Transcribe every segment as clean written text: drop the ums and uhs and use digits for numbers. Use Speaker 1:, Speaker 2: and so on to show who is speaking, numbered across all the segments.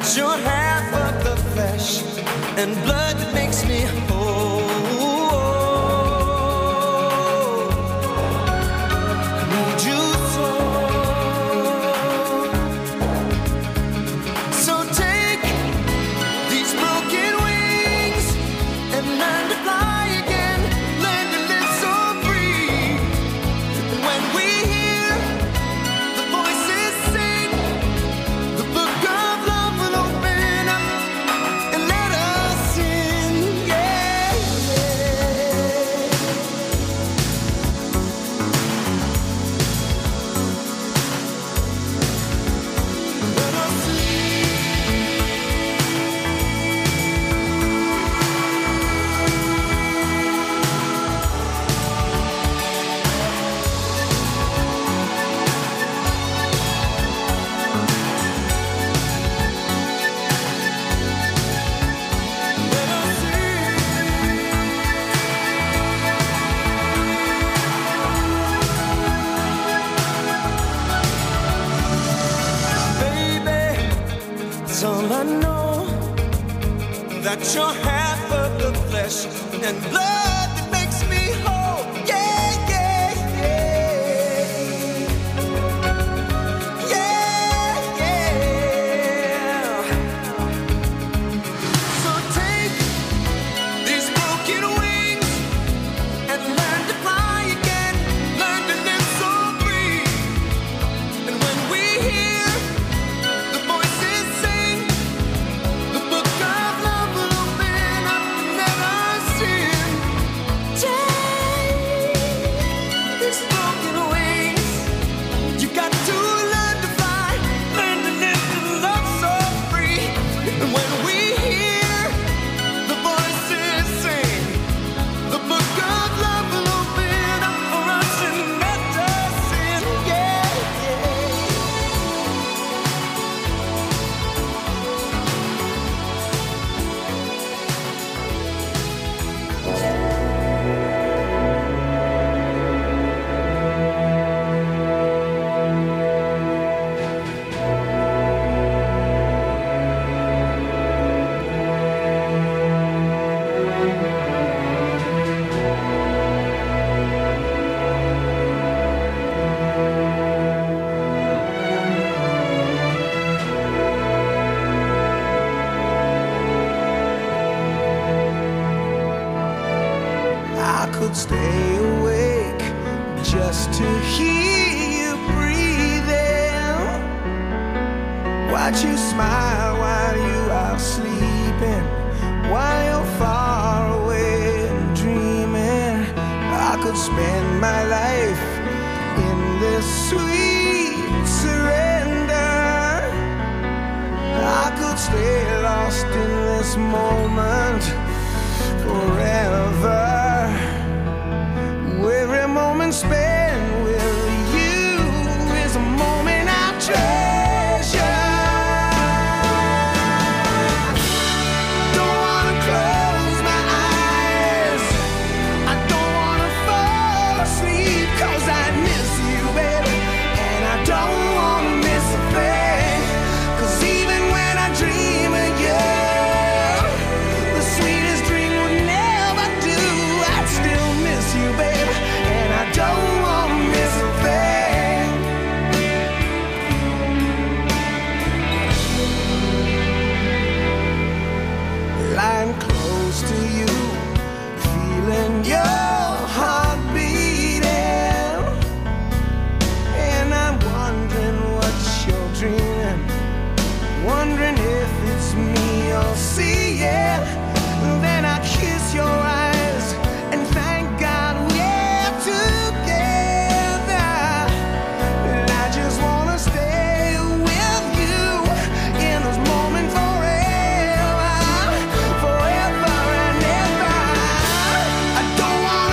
Speaker 1: that you're half of the flesh and blood that makes me whole. Need you so. So take these broken wings and learn to fly again. Learn to live so free. And when we hear the voices sing, the book of love will open up and let us in. Yeah, let us in. Baby, it's all I know, that you're half of the flesh and blood that makes me whole. Yeah, yeah, yeah. Yeah, yeah. So take these broken wings and learn to fly again. Learn to live so free. And when we hear the voices sing, the book of love will open up and let us in. Take these broken wings. You got to learn to fly, learn to live and love so free. And when we hear the voices sing, the book of love will open up for us and let us in. Yeah, I could stay awake just to hear you breathing. Watch you smile while you are sleeping, while you're far away and dreaming. I could spend my life in this sweet surrender. I could stay lost in this moment forever. Every moment spent with you is a moment I treasure. Don't wanna close my eyes, I don't wanna fall asleep, 'cause I miss you, baby, and I don't wanna miss a thing. 'Cause even when I dream of you, the sweetest dream would never do. I'd still miss you, baby, and I don't wanna miss a thing. Lying close to you, feeling your heart beating, and I'm wondering what you're dreaming, wondering if it's me you're seeing. Then I kiss your eyes and thank God we're together. And I just wanna stay with you in this moment forever, forever and ever. I don't wanna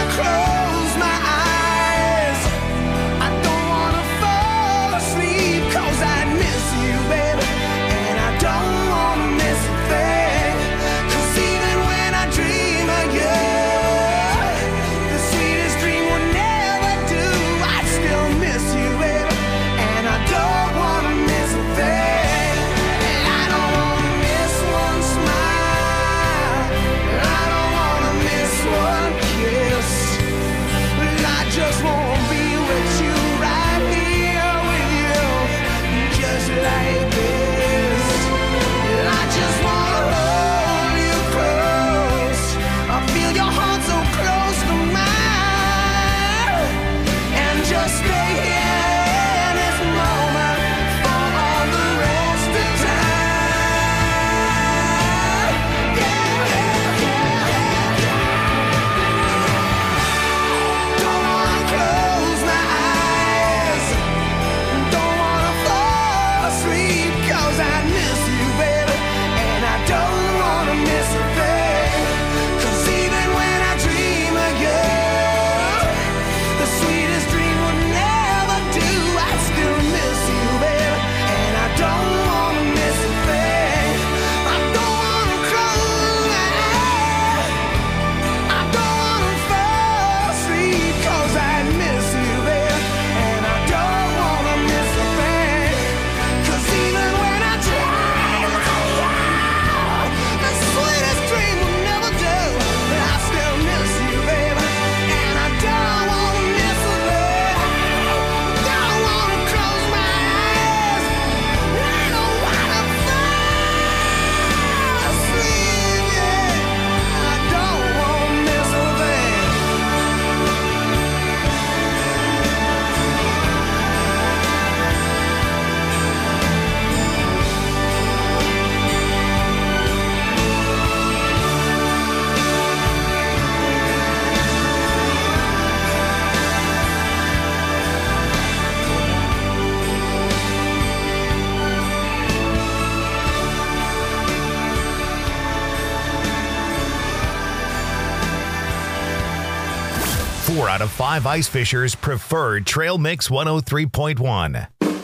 Speaker 2: 4 out of 5 ice fishers preferred Trail Mix 103.1.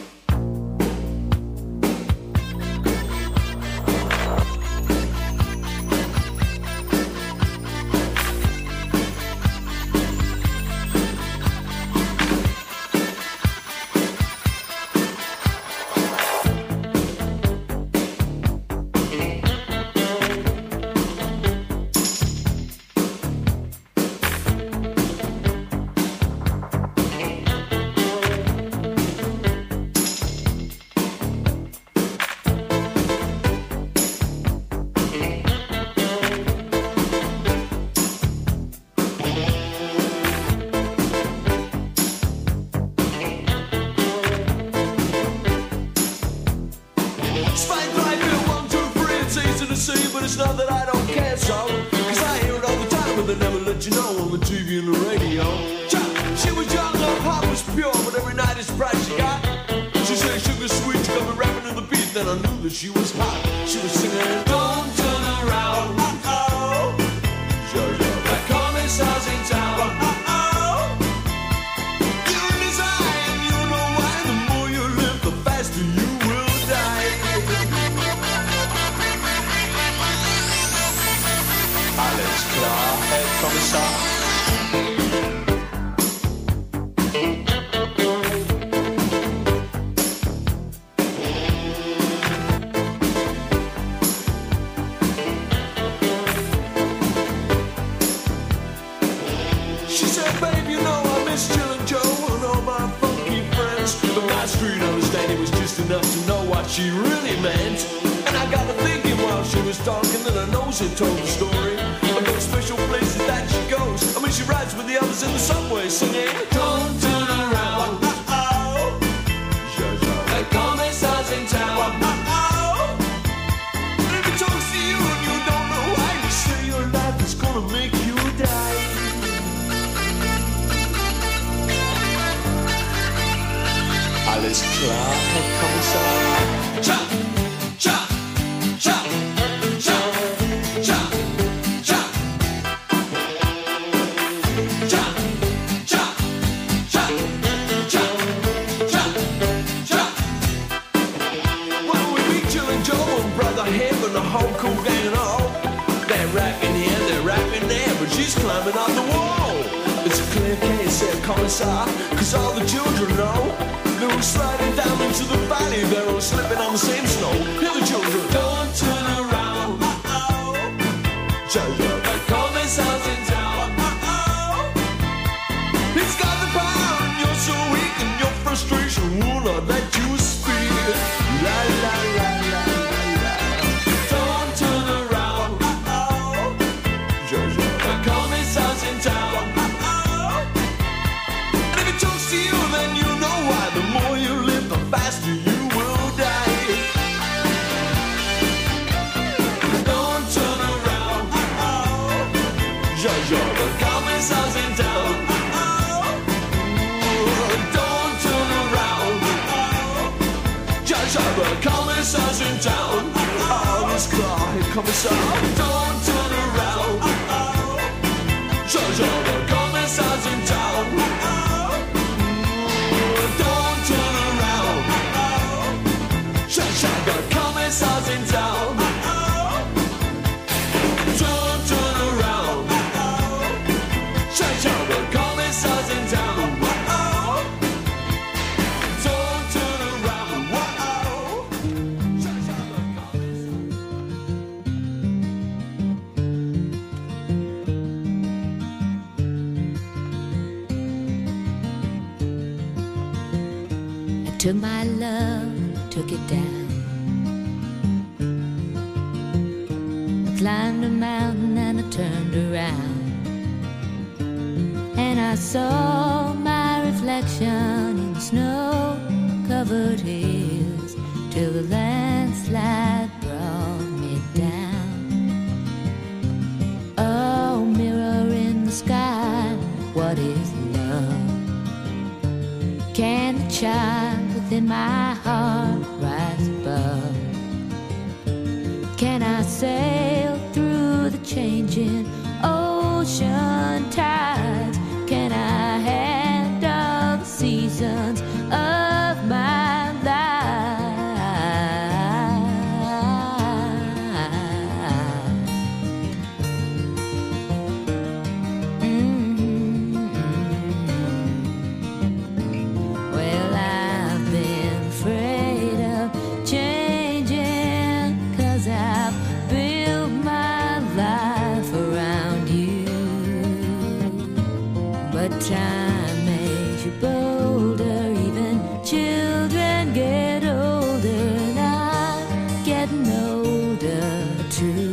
Speaker 3: Took my love, took it down. I climbed a mountain and I turned around, and I saw my reflection in snow-covered hills till the landslide brought me down. Oh, mirror in the sky, what is love? Can the child within my heart rise above? Can I sail through the changing ocean tides? Can I time makes you bolder, even children get older, and I'm getting older too.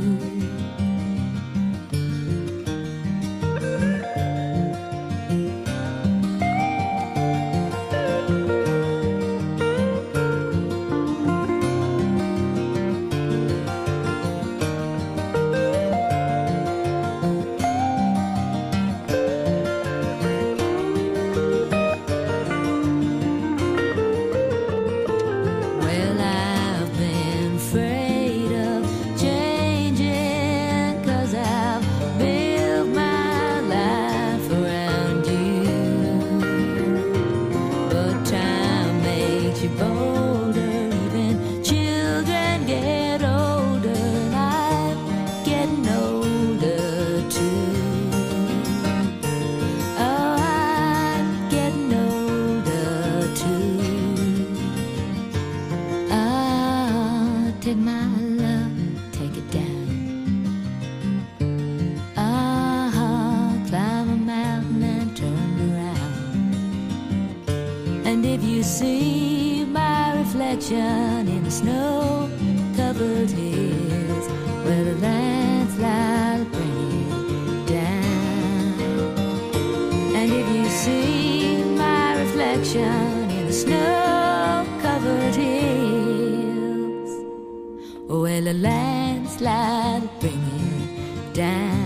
Speaker 3: See my reflection in the snow-covered hills where the landslide bring it down. And if you see my reflection in the snow-covered hills where the landslide bring it down.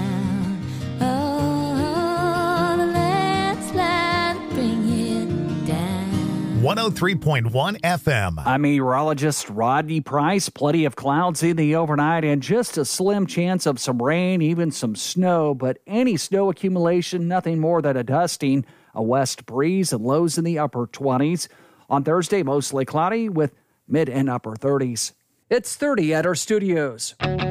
Speaker 2: 103.1 FM.
Speaker 4: I'm meteorologist Rodney Price. Plenty of clouds in the overnight and just a slim chance of some rain, even some snow. But any snow accumulation, nothing more than a dusting. A west breeze and lows in the upper 20s. On Thursday, mostly cloudy with mid and upper 30s. It's 30 at our studios.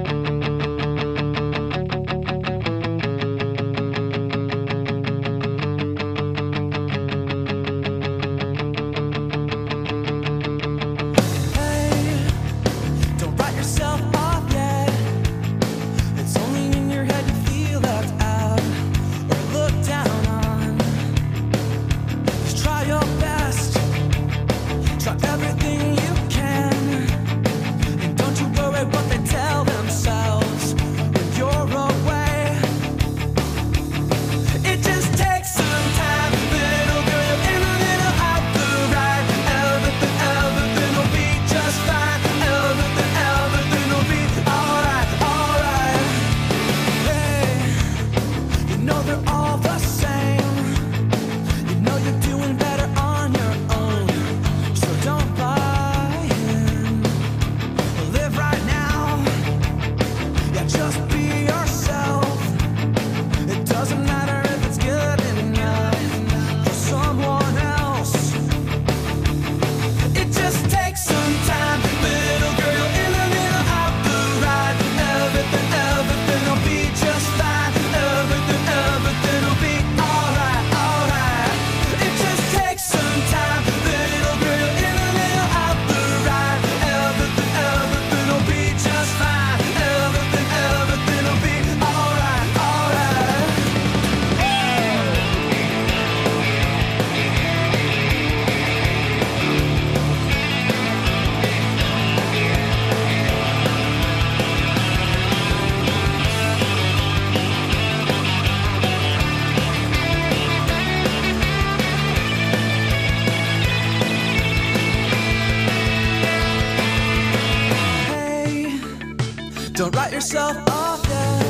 Speaker 1: Don't write yourself off yet.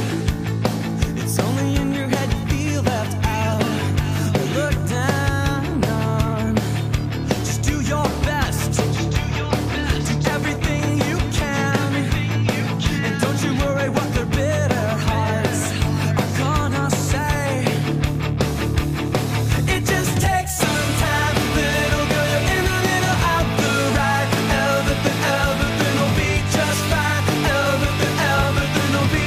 Speaker 1: It's only in your head you feel left out or looked down on. Just do your best. Do everything you can. And don't you worry what their bitter hearts are gonna say. It just takes some time, little girl. You're in a little out the right. Everything will be just fine. Everything will be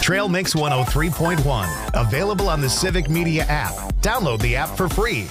Speaker 2: Trail Mix 103.1. Available on the Civic Media app. Download the app for free.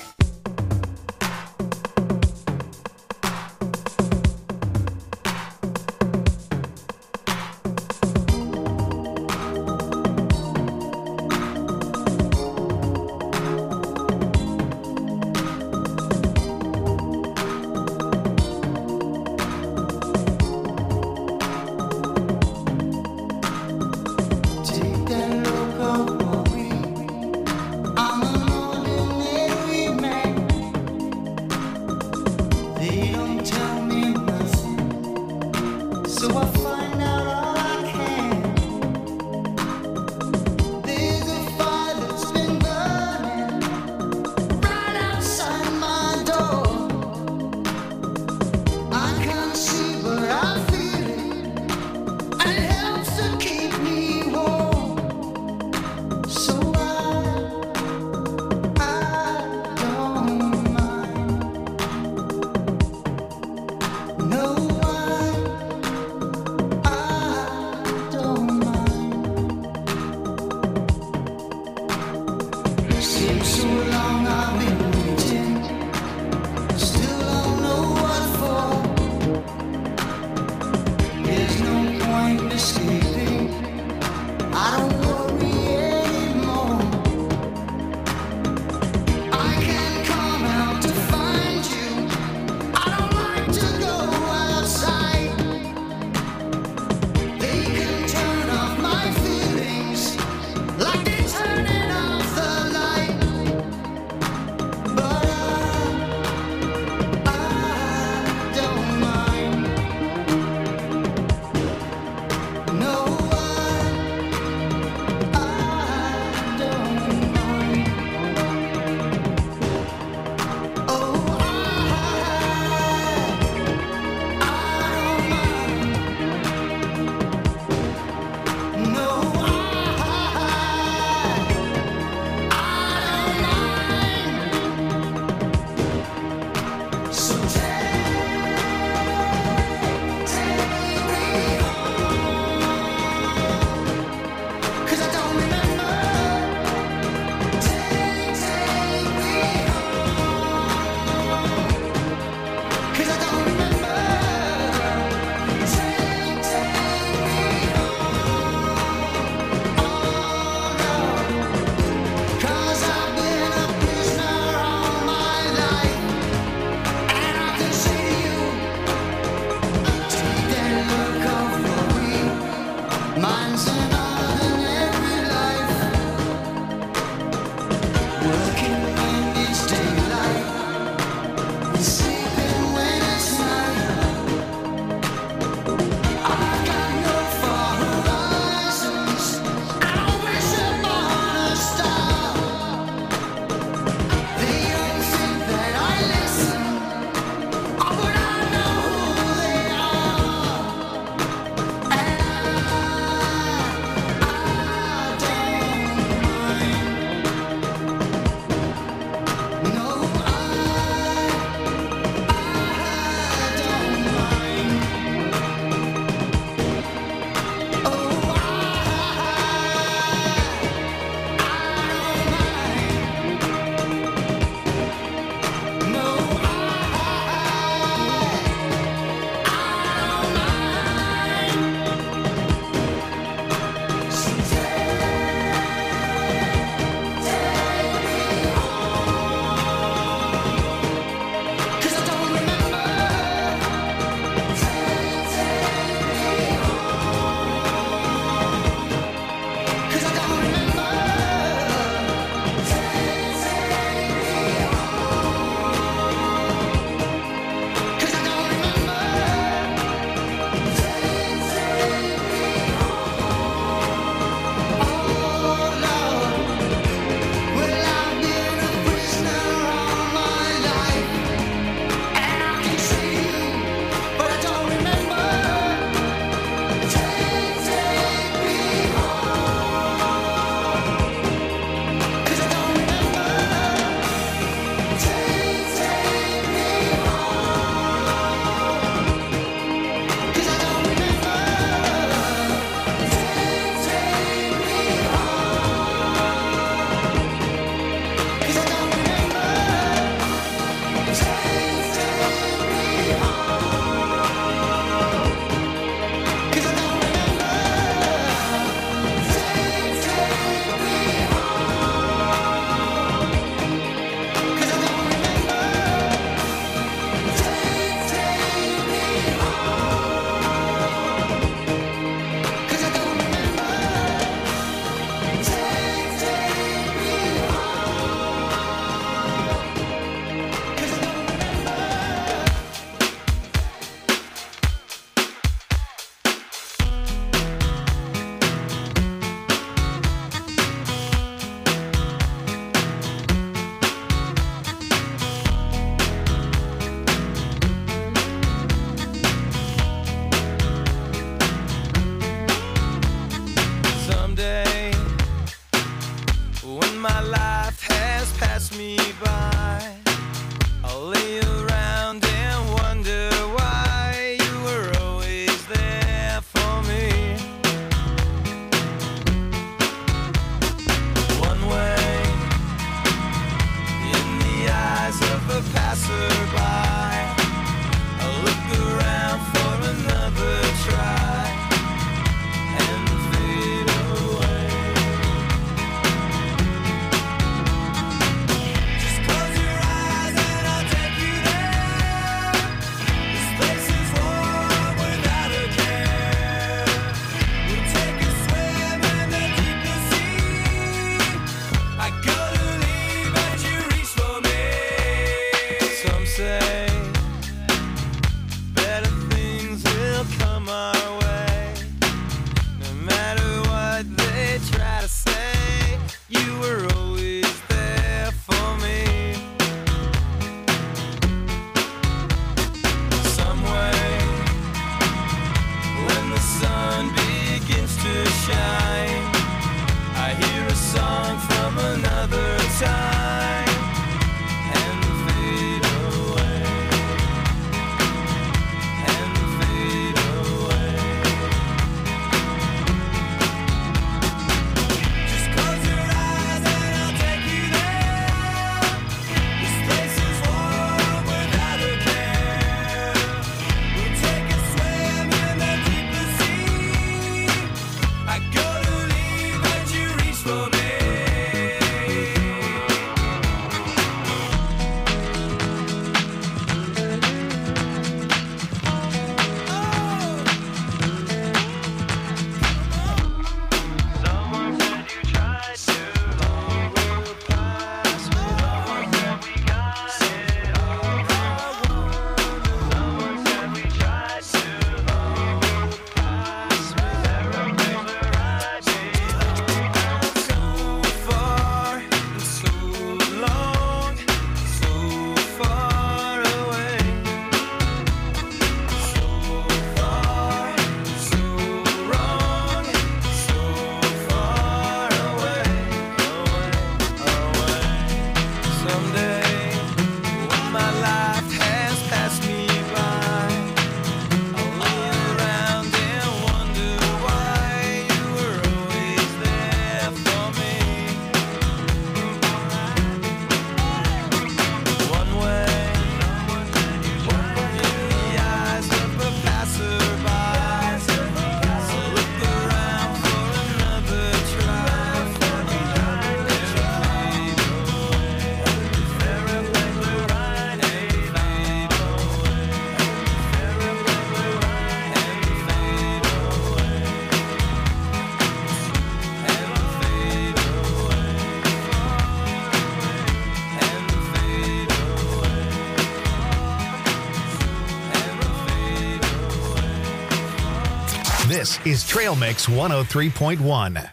Speaker 2: This is Trail Mix 103.1.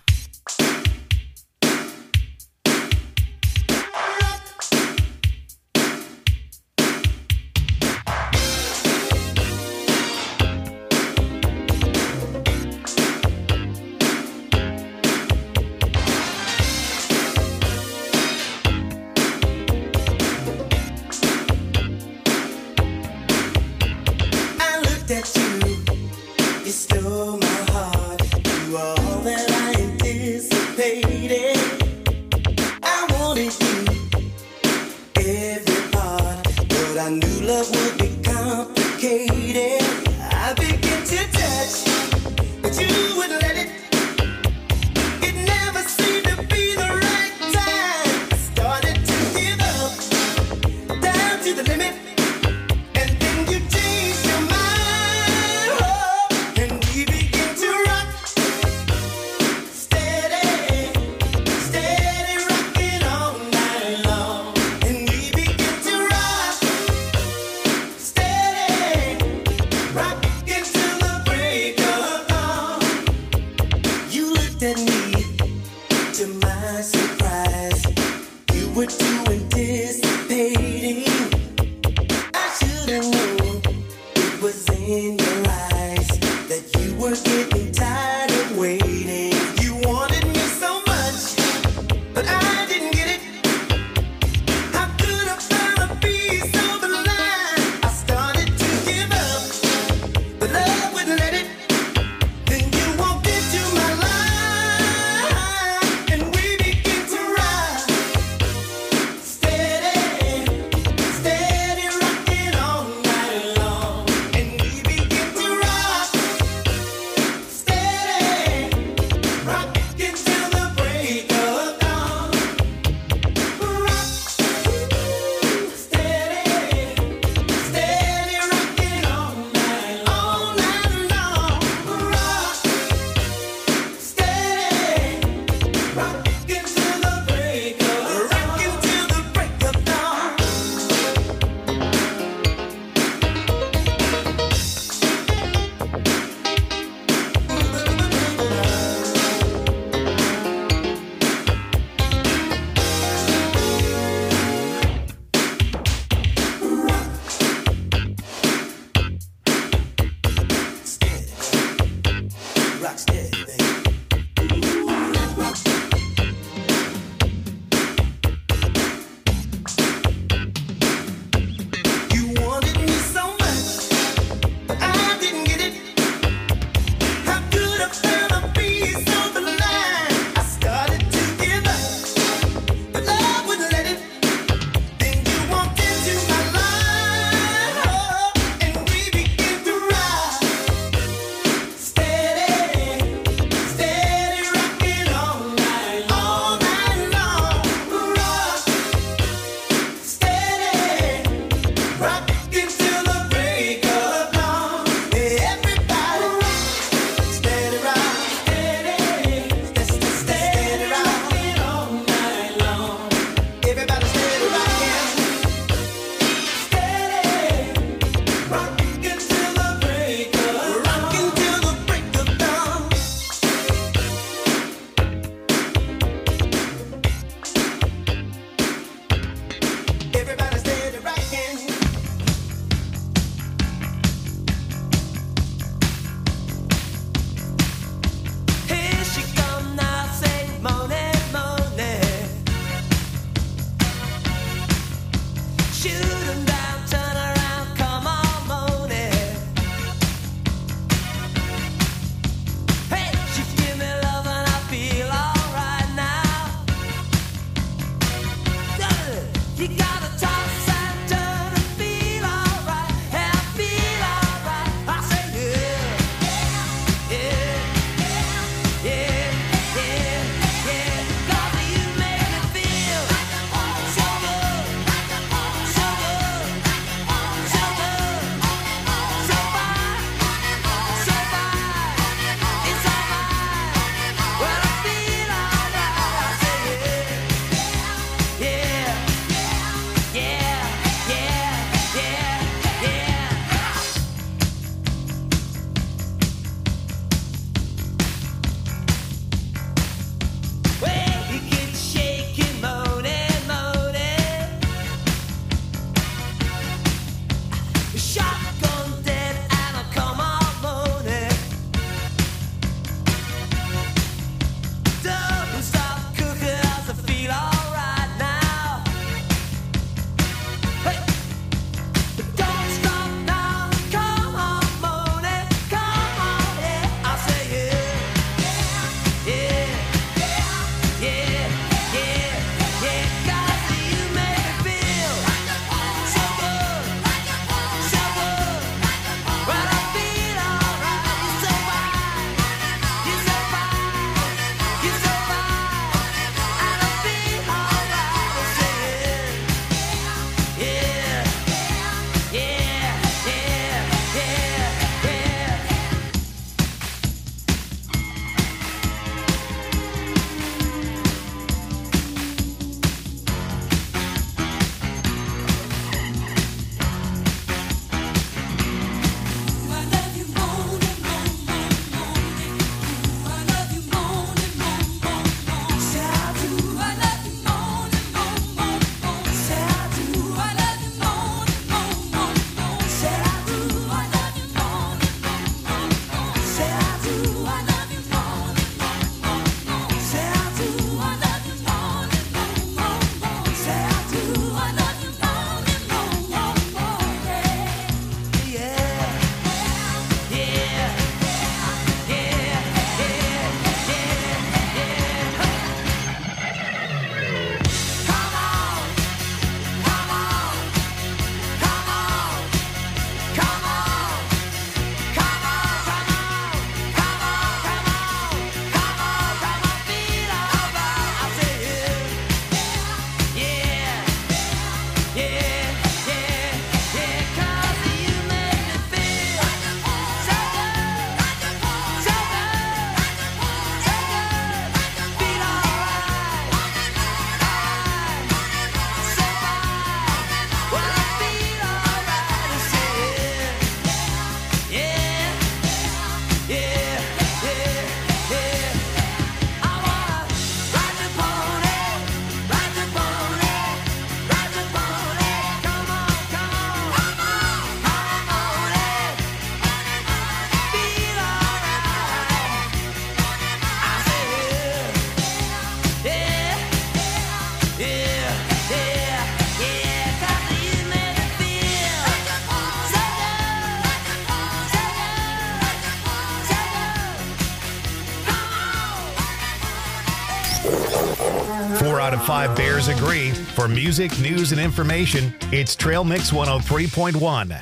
Speaker 2: 4 out of 5 Bears agree. For music, news, and information, it's Trail Mix 103.1.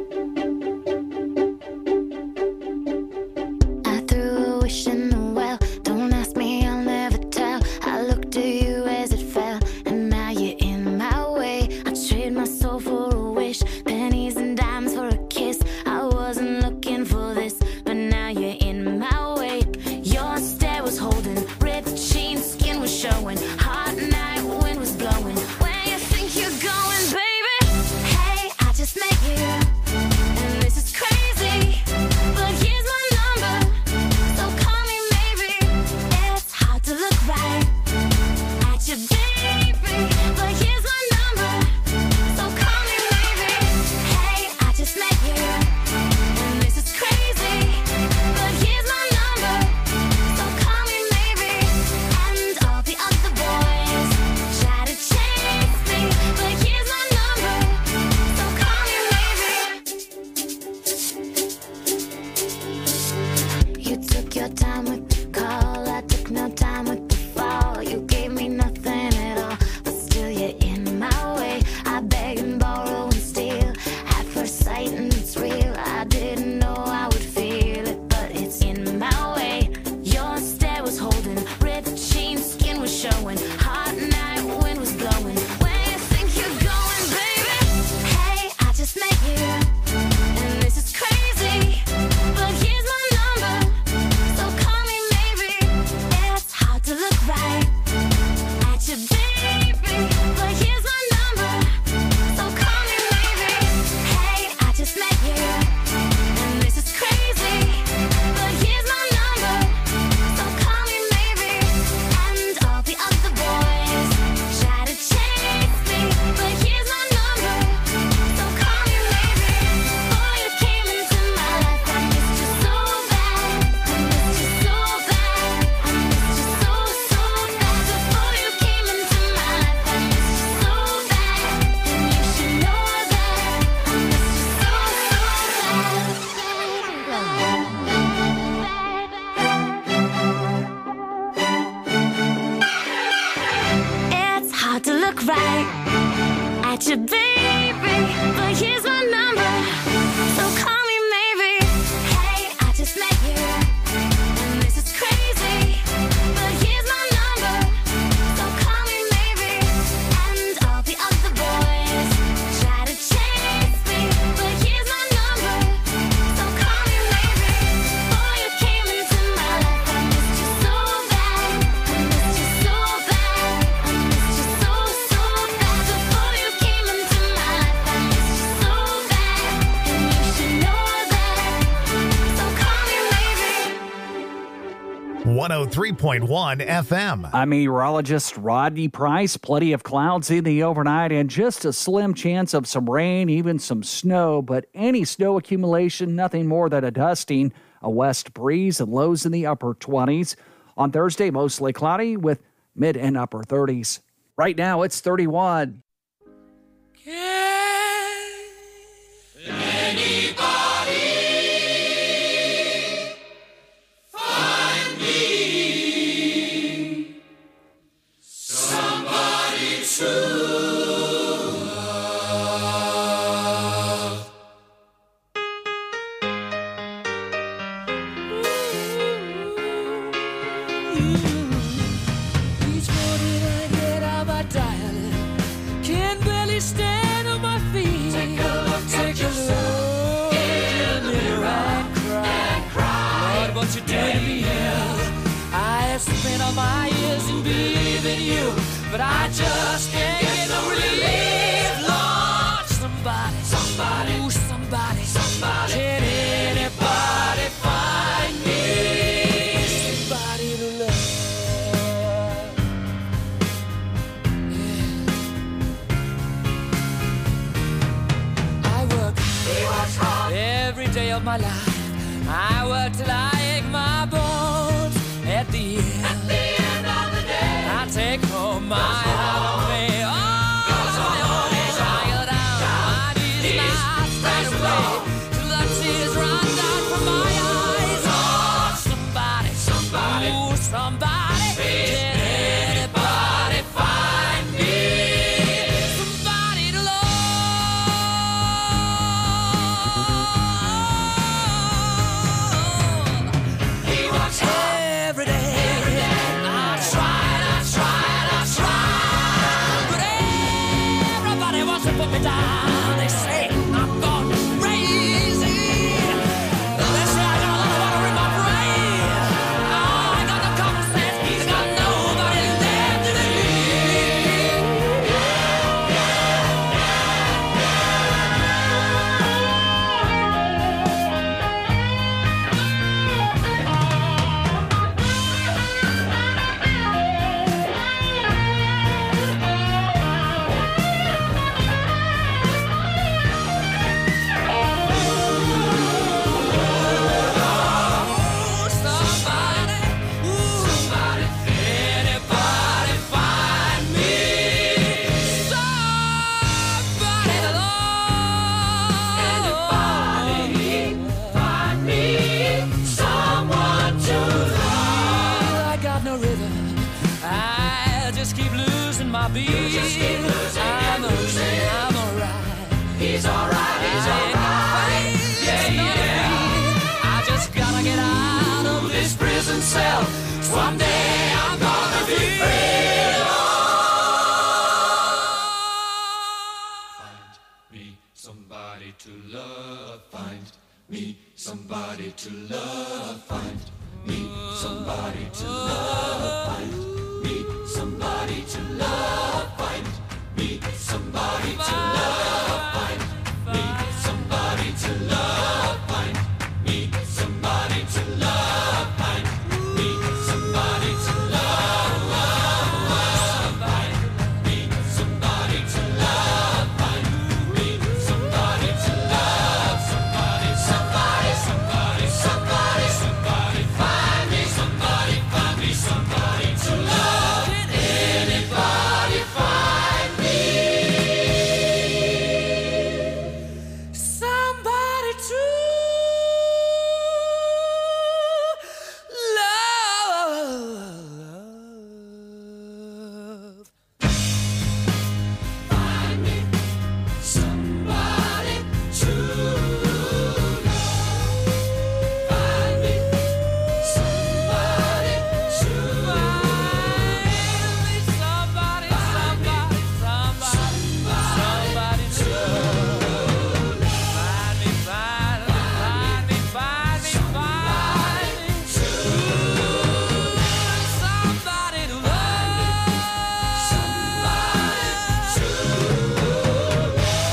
Speaker 3: I threw a wish in the well. Don't ask me, I'll never tell. I looked at you as it fell, and now you're in my way. I trade my soul for a wish, pennies and dimes for a kiss. I wasn't looking for this, but now you're in my way. Your stare was holding, ripped jeans, skin was showing. Hot night, wind was blowing. Where you think you're going, baby? Hey, I just met you, and this is crazy. But here's my number, so call me maybe. It's hard to look right at you, baby. But here's my number, so call me maybe. Hey, I just met you, and this is crazy. But here's my number, so call me maybe. And all the other boys try to chase me, but here's my number, so call me maybe. You took your time with the call, I took no time with the fall. You gave me nothing at all, but still you're in my way. I beg and borrow and steal at first sight, and it's real. I didn't know I would feel it, but it's in my way. Your stare was holding, ripped jeans, skin was showing. Hot night, wind was blowing. Where you think you're going, baby? Hey, I just met you, and this is crazy. But here's my number, so call me maybe. It's hard to look right at you, baby. But here's my number, so call me maybe. Hey, I just met you, and this is crazy. But here's my number, so call me maybe. And all the other boys try to chase me, but here's my number, so call me maybe. Before you came into my life, I missed you so bad. I missed you so bad. I missed you so, so bad. Before you came into my life, I missed you so bad. And you should know that I missed you so, It's hard to look right at you, baby. But here's my number, so call me maybe. Hey, I just met you, and this is crazy. But here's my number, so call me maybe. And all the other boys try to chase me, but here's my number, so call me maybe. Before you came into my life, I missed you so bad. I missed you so bad. I missed you so, so bad. Before you came into my life, I missed you so bad. And you should know that, so call me maybe.
Speaker 2: 103.1 FM.
Speaker 4: I'm meteorologist Rodney Price. Plenty of clouds in the overnight and just a slim chance of some rain, even some snow. But any snow accumulation, nothing more than a dusting. A west breeze and lows in the upper 20s. On Thursday, mostly cloudy with mid and upper 30s. Right now, it's 31.
Speaker 5: Each morning I get out my dial, can barely stand on my feet. Take a look at yourself in the mirror and cry. Lord, what you did to me. I have spent all my years in believing you, but I just can't get no relief. Lord, somebody, ooh, somebody, can anybody find me somebody to love? Yeah. I work hard every day of my life. I work till I ache my bones. At the end of the day, I take home my hard pay. Oh, tired out, my knees not straight away, till the tears run down from my eyes. Oh, somebody, ooh, somebody, can anybody me. I'm alright. He's alright. Yeah, yeah. I just gotta get out of this prison cell. Someday I'm gonna be free. Find me somebody to love. Find me somebody to love. Find me somebody to love. Find me somebody to love. Find me somebody to love. Find me somebody to love. Find me somebody to love. Find me somebody to love. Find me somebody to love. Find me somebody to love. Somebody, somebody, somebody, somebody, somebody. Find me somebody to love. Can anybody find me somebody to love? Find me somebody to love. Find me somebody to love. Somebody, somebody, somebody to love. Find me, find me, find me, find me, find me to love. Somebody to love. Somebody to love.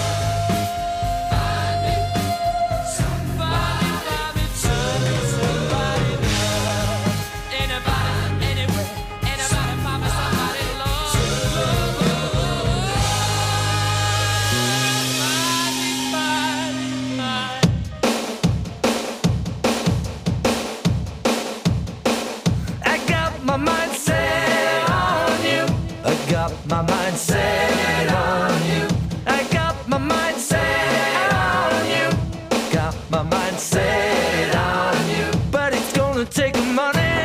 Speaker 5: Find me somebody, find me somebody to love. Anybody, anywhere, anybody, find me somebody to love. Find me, find me. I got my mind set on you. I got my mind set on you. I got my mind set on you. Got my mind set on you. But it's gonna take money,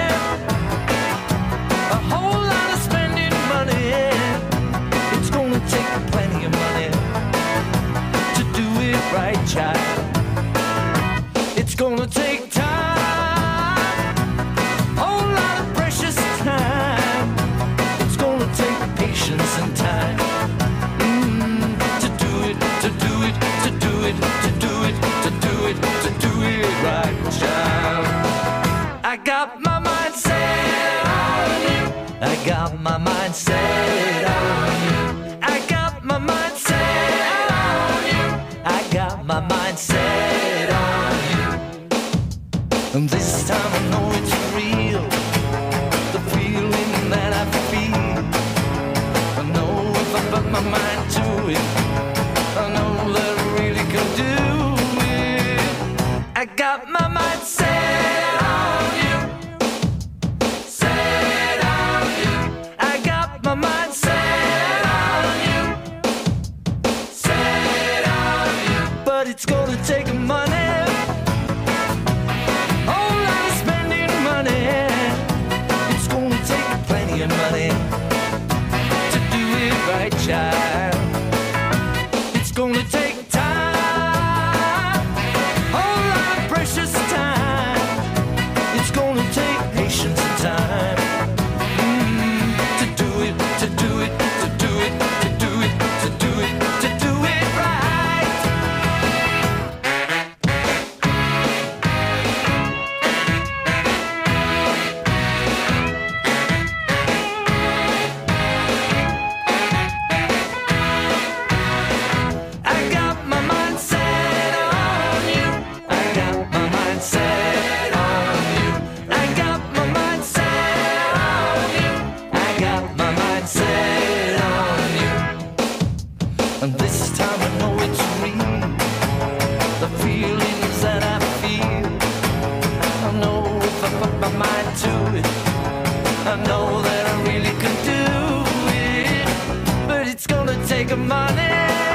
Speaker 5: a whole lot of spending money. It's gonna take plenty of money to do it right, child. It's gonna take time, whole lot of precious time. It's gonna take patience and time to do it, to do it, to do it, to do it, to do it, to do it right, child. I got my mind set on you. I got my mind set on you. I got my mind set on you. I got my mind set on you. And this time I know it's real. The feeling that I feel. I know if I put my mind to it, I know that I really can do it. I got my mind set on you. Set on you. I got my mind set on you. Set on you. But it's gonna take money, whole lot of spending money. It's gonna take plenty of money to do it right, child. It's gonna take time, whole lot of precious time. It's gonna take patience and time to do it, to do it, to do it, to do it, to do it, to do it right. I got my mind set on you. I got my mind set on you. I got my mind set on you. I got my mind set on you. And this time I know it's real. The feelings that I feel. I know if I put my mind to it, I know that I really can do it. But it's gonna take money,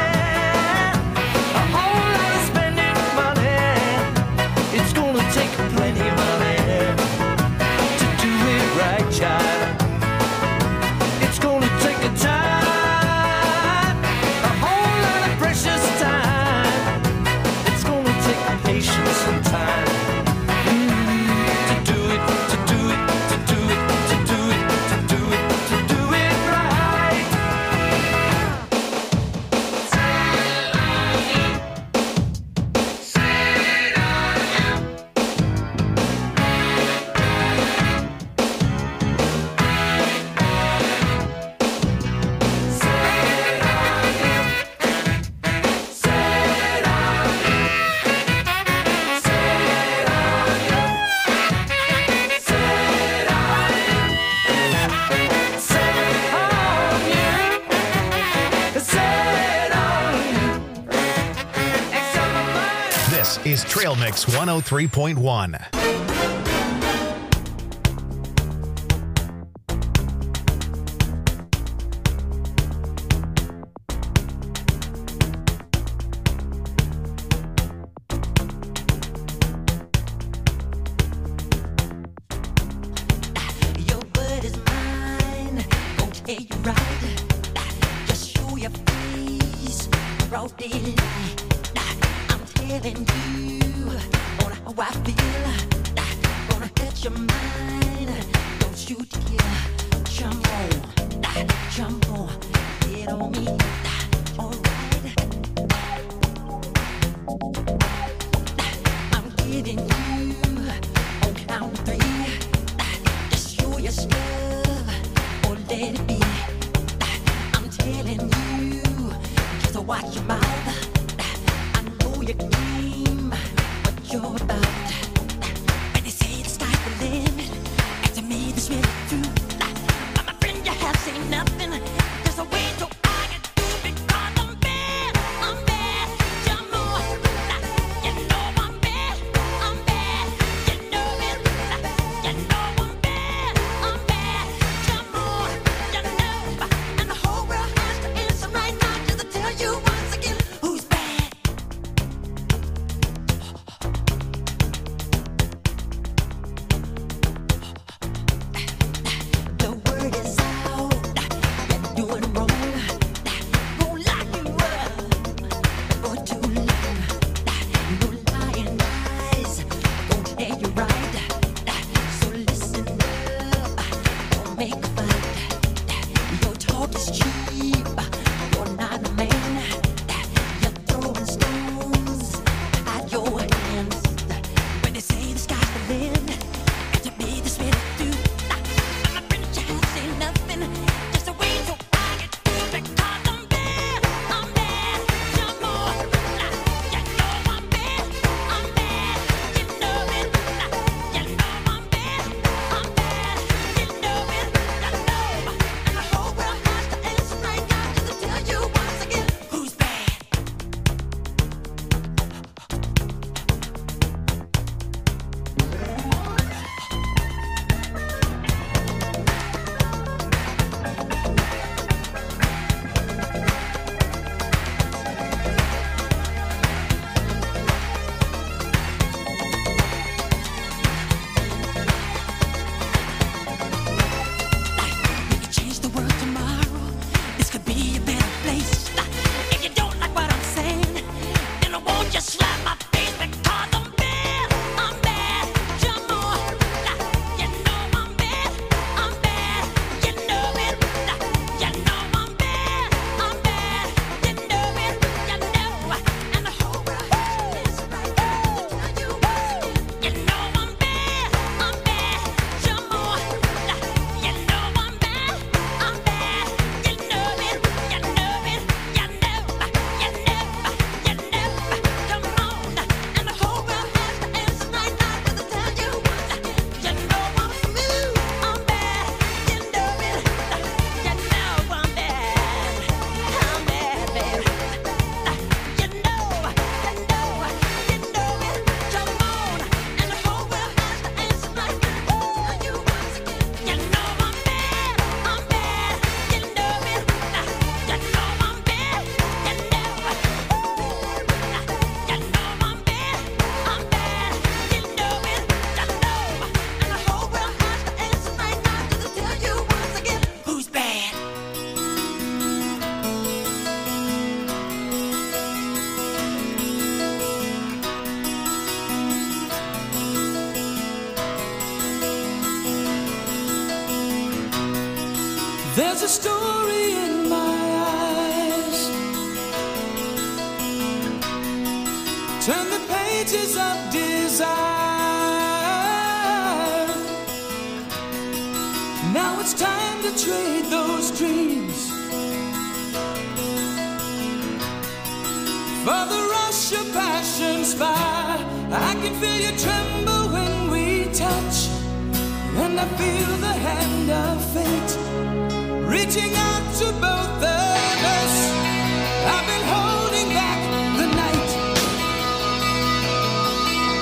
Speaker 5: a whole lot of spending money. It's gonna take plenty of money to do it right, child. It's gonna take a time.
Speaker 2: Trail Mix 103.1.
Speaker 6: Your word is mine, gon' tell you right. Just show your face, broad daylight. I'm telling you on how I feel. Gonna hurt your mind, don't you dare. Jump on, get on me. Alright, I'm getting you on count of three. Just show your stuff or let it be. I'm telling you, just watch your mouth. I know your game, what you're about. When they say the sky's the limit, and to me this really true. I'm a friend, you have seen nothing. There's a way to I can do because I'm bad. Jump on, you know I'm bad. You know it, you know I'm bad. Jump on, you know, and the whole world has to answer right now just to tell you once again who's bad. The word is out, you're doing wrong. Won't lock you up for too long. No lying eyes, won't tell you right. So listen up, don't make a fight. Your talk is cheap, you're not a man. You're throwing stones at your hands. When they say the sky's the limit, and to me this really do. I'm a friend, you have seen nothing. Just a way so I can do because I'm bad. Jump on, you know I'm bad. You know it, you know I'm bad. You know it, you know. And the whole world has to answer right now just to tell you once again who's bad. We could change the world tomorrow. This could be a better place. If you don't like what I'm saying, then I won't just slap my face because I'm bad. Jump on, you know I'm bad. You know it, you know I'm bad. You know it, you know. And the whole world is right now to tell you once again. You know I'm bad. Jump on, you know I'm bad. You know it, you know it, you know. Come on, and the whole world has to answer right now just to tell you once again. You know I'm smooth, I'm bad. You know it, you know I'm bad. Baby. You know it. Jump on, and the whole world has to answer right now just to tell you once again. You know I'm bad. You know it. You know I'm bad. You know it. You know I'm bad. You know it. You know. And the whole world has to answer right now just to tell you once again who's bad.
Speaker 5: There's a story in my eyes. Turn the pages of desire. Now it's time to trade those dreams for the rush of passion's fire. I can feel you tremble when we touch, and I feel the hand of fate reaching out to both of us. I've been holding back the night.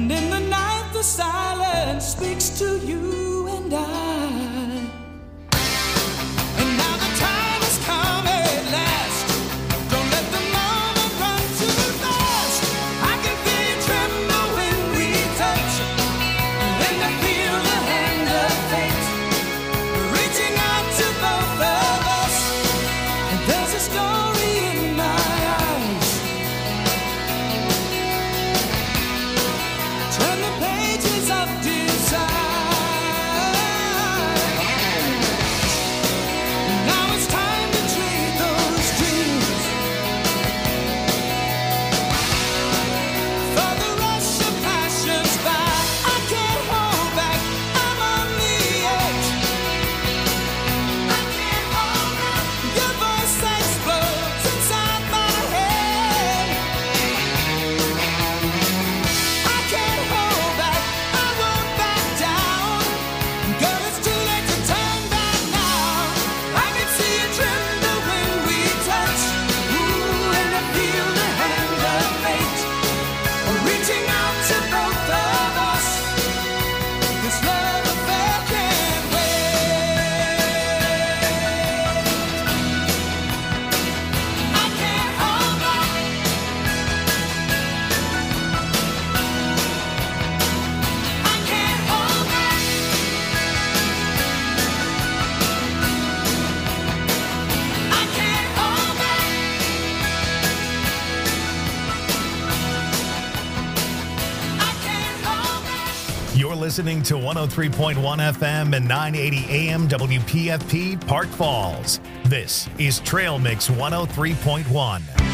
Speaker 5: And in the night the silence speaks to you and I. And now the time has come at last. Don't let the moment run too fast. I can feel you tremble when we touch. And I feel the hand of fate reaching out to both of us. And there's a story in my eyes. Turn the pages of desire. Now it's time to trade those dreams for the rush of passions by. I can't hold back, I'm on the edge. I can't hold back. Your voice explodes inside my head. I can't hold back, I won't back down. Girl, it's too late to turn back now. I can see you tremble when we touch. Ooh, and I feel the hand of fate reaching out to both of us. This love affair can't wait. I can't hold back. I can't hold back. I can't hold back. I can't hold back.
Speaker 2: You're listening to 103.1 FM and 980 AM WPFP Park Falls. This is Trail Mix 103.1.